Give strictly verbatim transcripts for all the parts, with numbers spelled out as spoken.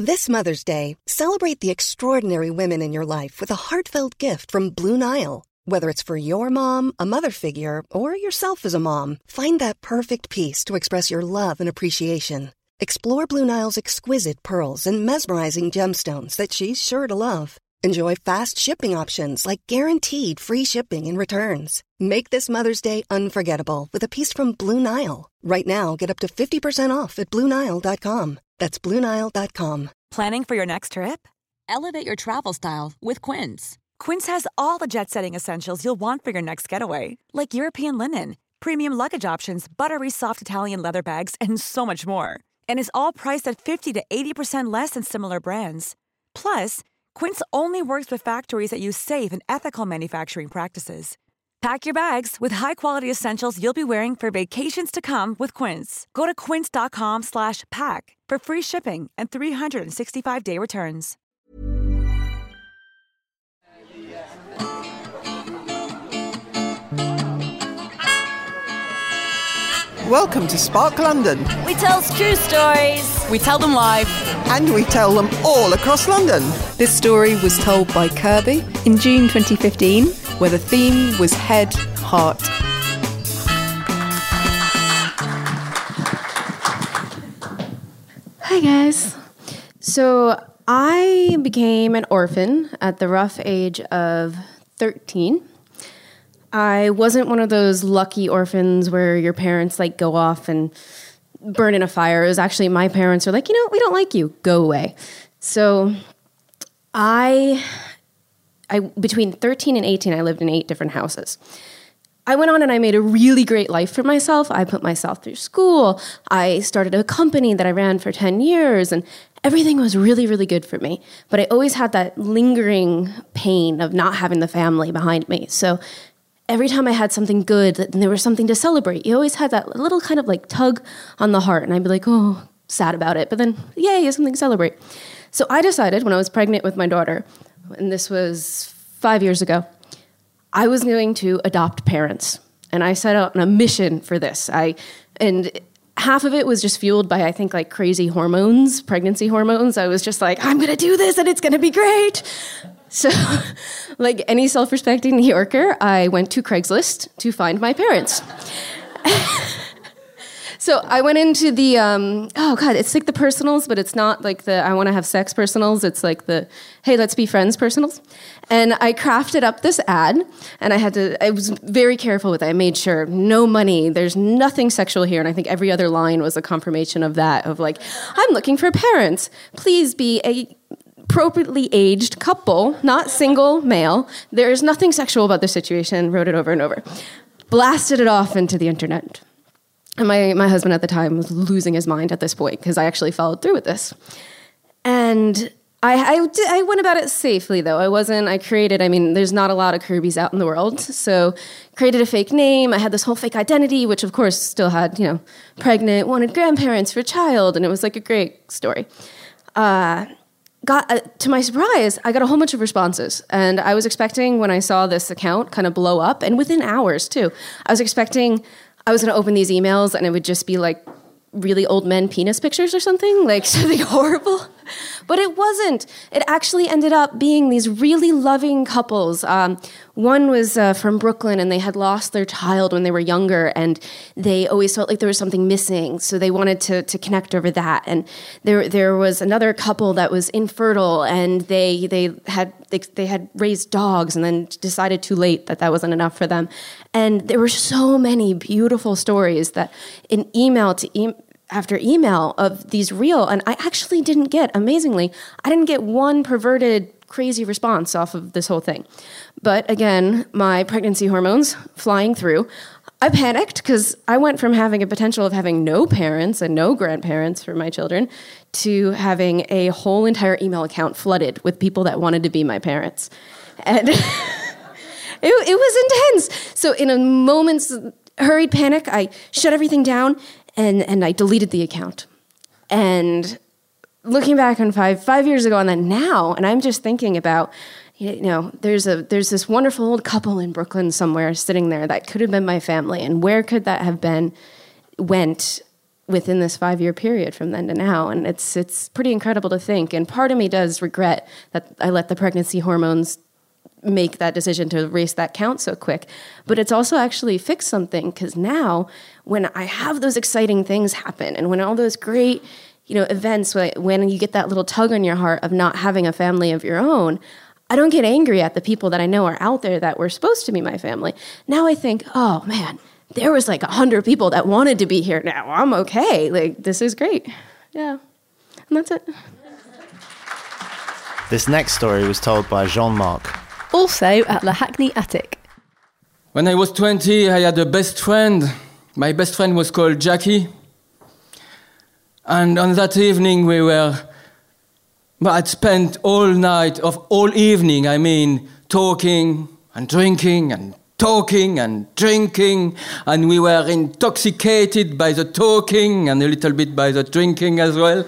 This Mother's Day, celebrate the extraordinary women in your life with a heartfelt gift from Blue Nile. Whether it's for your mom, a mother figure, or yourself as a mom, find that perfect piece to express your love and appreciation. Explore Blue Nile's exquisite pearls and mesmerizing gemstones that she's sure to love. Enjoy fast shipping options like guaranteed free shipping and returns. Make this Mother's Day unforgettable with a piece from Blue Nile. Right now, get up to fifty percent off at Blue Nile dot com. That's Blue Nile dot com. Planning for your next trip? Elevate your travel style with Quince. Quince has all the jet-setting essentials you'll want for your next getaway, like European linen, premium luggage options, buttery soft Italian leather bags, and so much more. And is all priced at fifty to eighty percent less than similar brands. Plus, Quince only works with factories that use safe and ethical manufacturing practices. Pack your bags with high-quality essentials you'll be wearing for vacations to come with Quince. Go to quince.com slash pack for free shipping and three sixty-five day returns. Welcome to Spark London. We tell true stories. We tell them live. And we tell them all across London. This story was told by Kirby in June twenty fifteen, where the theme was head, heart. Hi guys. So I became an orphan at the rough age of thirteen. I wasn't one of those lucky orphans where your parents like go off and burn in a fire. It was actually my parents are like, you know, we don't like you. Go away. So I, I between thirteen and eighteen, I lived in eight different houses. I went on and I made a really great life for myself. I put myself through school. I started a company that I ran for ten years, and everything was really, really good for me. But I always had that lingering pain of not having the family behind me. So every time I had something good and there was something to celebrate, you always had that little kind of like tug on the heart. And I'd be like, oh, sad about it. But then, yay, you have something to celebrate. So I decided when I was pregnant with my daughter, and this was five years ago, I was going to adopt parents. And I set out on a mission for this. I and half of it was just fueled by, I think, like crazy hormones, pregnancy hormones. I was just like, I'm going to do this and it's going to be great. So like any self-respecting New Yorker, I went to Craigslist to find my parents. So I went into the, um, oh God, it's like the personals, but it's not like the I want to have sex personals. It's like the, hey, let's be friends personals. And I crafted up this ad, and I had to, I was very careful with it. I made sure no money, there's nothing sexual here. And I think every other line was a confirmation of that, of like, I'm looking for parents. Please be a appropriately aged couple, not single male. There's nothing sexual about this situation. Wrote it over and over. Blasted it off into the internet. And my, my husband at the time was losing his mind at this point because I actually followed through with this. And I, I, did, I went about it safely, though. I wasn't, I created, I mean, there's not a lot of Kirbys out in the world. So created a fake name. I had this whole fake identity, which of course still had, you know, pregnant, wanted grandparents for a child. And it was like a great story. Uh, got, uh, to my surprise, I got a whole bunch of responses. And I was expecting when I saw this account kind of blow up, and within hours too, I was expecting I was going to open these emails and it would just be like really old men penis pictures or something, like something horrible. But it wasn't. It actually ended up being these really loving couples. Um, one was uh, from Brooklyn, and they had lost their child when they were younger, and they always felt like there was something missing, so they wanted to to connect over that. And there there was another couple that was infertile, and they they had they, they had raised dogs, and then decided too late that that wasn't enough for them. And there were so many beautiful stories that in email to email, after email of these real, and I actually didn't get, amazingly, I didn't get one perverted, crazy response off of this whole thing. But again, my pregnancy hormones flying through, I panicked because I went from having a potential of having no parents and no grandparents for my children to having a whole entire email account flooded with people that wanted to be my parents. And it, it was intense. So in a moment's hurried panic, I shut everything down, And and I deleted the account. And looking back on five five years ago on that now, and I'm just thinking about, you know, there's a there's this wonderful old couple in Brooklyn somewhere sitting there that could have been my family, and where could that have been went within this five-year period from then to now. And it's it's pretty incredible to think. And part of me does regret that I let the pregnancy hormones make that decision to race that count so quick. But it's also actually fixed something, because now when I have those exciting things happen and when all those great, you know, events, when you get that little tug on your heart of not having a family of your own, I don't get angry at the people that I know are out there that were supposed to be my family. Now I think, oh man, there was like a hundred people that wanted to be here now. I'm okay. Like, this is great. Yeah. And that's it. This next story was told by Jean-Marc. Also at the Hackney Attic. When I was twenty, I had a best friend. My best friend was called Jackie. And on that evening we were, well, I'd spent all night, of all evening, I mean, talking and drinking and talking and drinking, and we were intoxicated by the talking and a little bit by the drinking as well.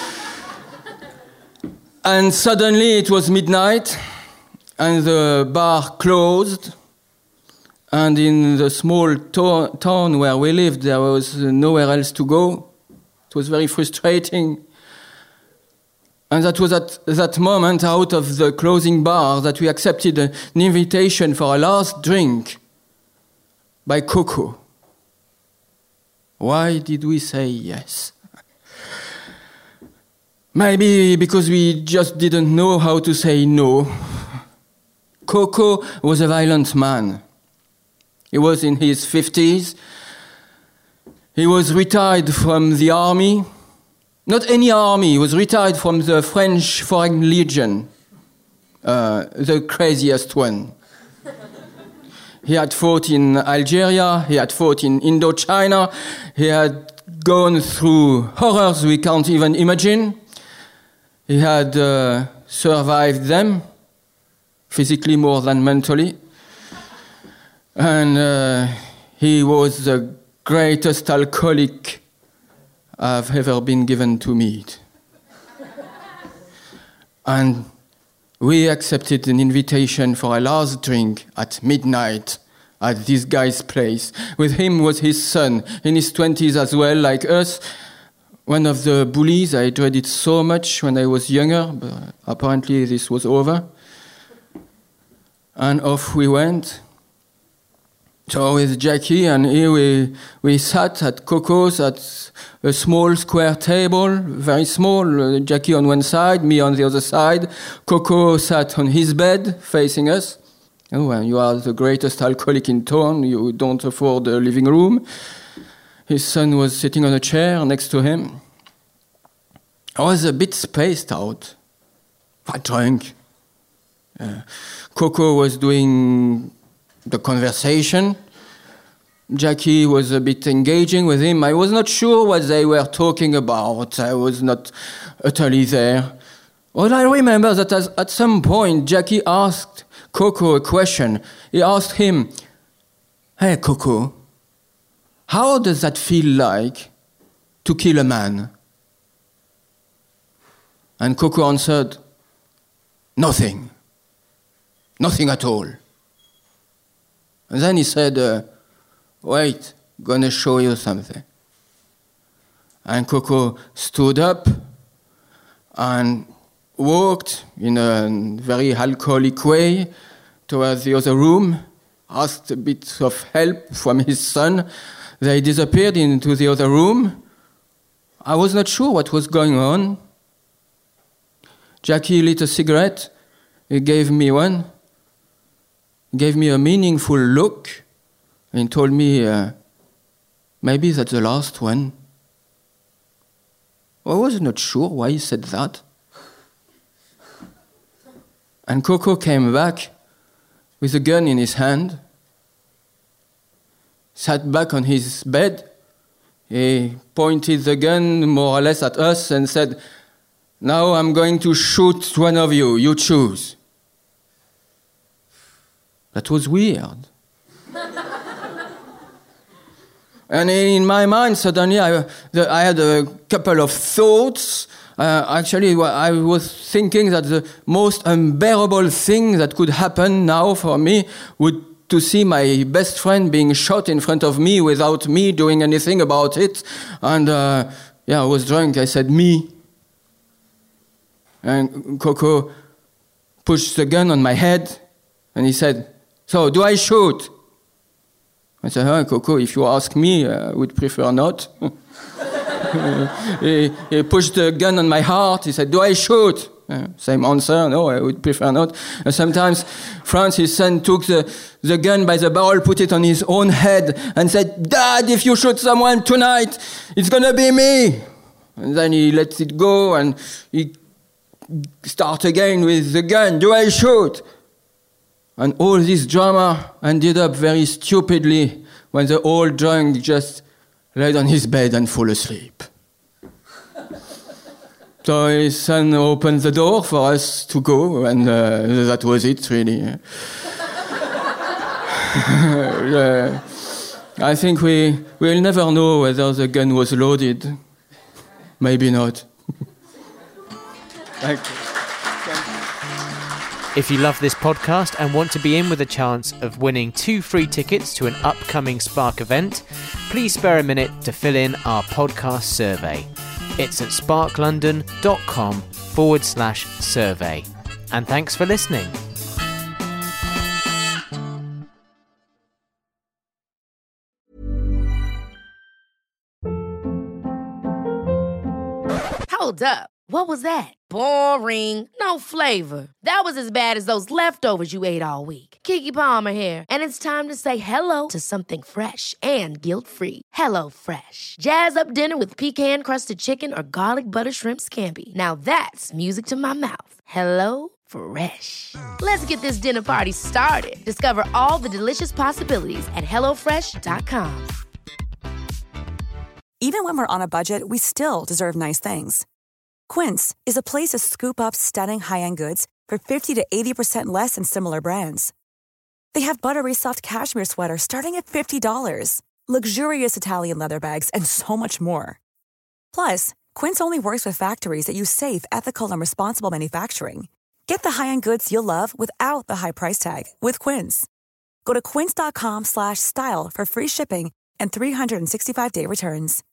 And suddenly it was midnight, and the bar closed, and in the small to- town where we lived, there was nowhere else to go. It was very frustrating. And that was at that moment, out of the closing bar, that we accepted an invitation for a last drink by Coco. Why did we say yes? Maybe because we just didn't know how to say no. Coco was a violent man. He was in his fifties. He was retired from the army. Not any army, he was retired from the French Foreign Legion, uh, the craziest one. He had fought in Algeria, he had fought in Indochina, he had gone through horrors we can't even imagine. He had uh, survived them, physically more than mentally. And uh, he was the greatest alcoholic I've ever been given to meet. And we accepted an invitation for a last drink at midnight at this guy's place. With him was his son, in his twenties as well, like us. One of the bullies I dreaded so much when I was younger, but apparently this was over. And off we went. So with Jackie, and here we, we sat at Coco's at a small square table, very small, uh, Jackie on one side, me on the other side. Coco sat on his bed, facing us. Oh, well, you are the greatest alcoholic in town, you don't afford a living room. His son was sitting on a chair next to him. I was a bit spaced out, quite drunk. Uh, Coco was doing the conversation. Jackie was a bit engaging with him. I was not sure what they were talking about. I was not utterly there. Well, I remember that as, at some point, Jackie asked Coco a question. He asked him, "Hey, Coco, how does that feel like to kill a man?" And Coco answered, "Nothing. Nothing at all." And then he said, uh, "Wait, gonna show you something." And Coco stood up and walked in a very alcoholic way towards the other room, asked a bit of help from his son. They disappeared into the other room. I was not sure what was going on. Jackie lit a cigarette. He gave me one. He gave me a meaningful look and told me, uh, maybe that's the last one. I was not sure why he said that. And Coco came back with a gun in his hand, sat back on his bed. He pointed the gun more or less at us and said, "Now I'm going to shoot one of you. You choose." That was weird. And in my mind, suddenly, I, the, I had a couple of thoughts. Uh, actually, I was thinking that the most unbearable thing that could happen now for me would to see my best friend being shot in front of me without me doing anything about it. And uh, yeah, I was drunk. I said, me. And Coco pushed the gun on my head, and he said, so, do I shoot? I said, huh, Coco, if you ask me, uh, I would prefer not. he, he pushed the gun on my heart. He said, do I shoot? Uh, same answer, no, I would prefer not. And sometimes Franz, his son, took the, the gun by the barrel, put it on his own head, and said, Dad, if you shoot someone tonight, it's going to be me. And then he lets it go, and he starts again with the gun. Do I shoot? And all this drama ended up very stupidly when the old drunk just laid on his bed and fall asleep. So his son opened the door for us to go, and uh, that was it, really. uh, I think we will never know whether the gun was loaded. Maybe not. Thank you. If you love this podcast and want to be in with a chance of winning two free tickets to an upcoming Spark event, please spare a minute to fill in our podcast survey. It's at sparklondon.com forward slash survey. And thanks for listening. Hold up. What was that? Boring. No flavor. That was as bad as those leftovers you ate all week. Keke Palmer here. And it's time to say hello to something fresh and guilt-free. Hello Fresh. Jazz up dinner with pecan-crusted chicken or garlic butter shrimp scampi. Now that's music to my mouth. Hello Fresh. Let's get this dinner party started. Discover all the delicious possibilities at hello fresh dot com. Even when we're on a budget, we still deserve nice things. Quince is a place to scoop up stunning high-end goods for fifty to eighty percent less than similar brands. They have buttery soft cashmere sweaters starting at fifty dollars, luxurious Italian leather bags, and so much more. Plus, Quince only works with factories that use safe, ethical, and responsible manufacturing. Get the high-end goods you'll love without the high price tag with Quince. Go to quince.com slash style for free shipping and three sixty-five day returns.